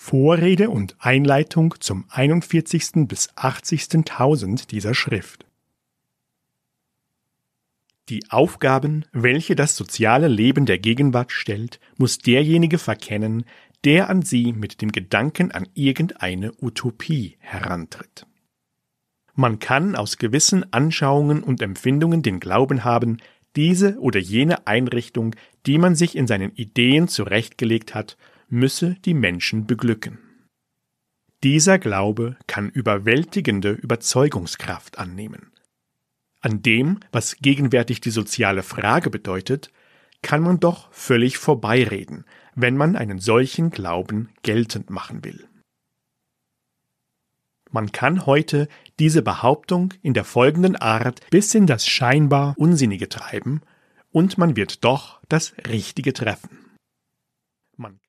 Vorrede und Einleitung zum 41. bis 80. Tausend dieser Schrift. Die Aufgaben, welche das soziale Leben der Gegenwart stellt, muss derjenige verkennen, der an sie mit dem Gedanken an irgendeine Utopie herantritt. Man kann aus gewissen Anschauungen und Empfindungen den Glauben haben, diese oder jene Einrichtung, die man sich in seinen Ideen zurechtgelegt hat, müsse die Menschen beglücken. Dieser Glaube kann überwältigende Überzeugungskraft annehmen. An dem, was gegenwärtig die soziale Frage bedeutet, kann man doch völlig vorbeireden, wenn man einen solchen Glauben geltend machen will. Man kann heute diese Behauptung in der folgenden Art bis in das scheinbar Unsinnige treiben, und man wird doch das Richtige treffen.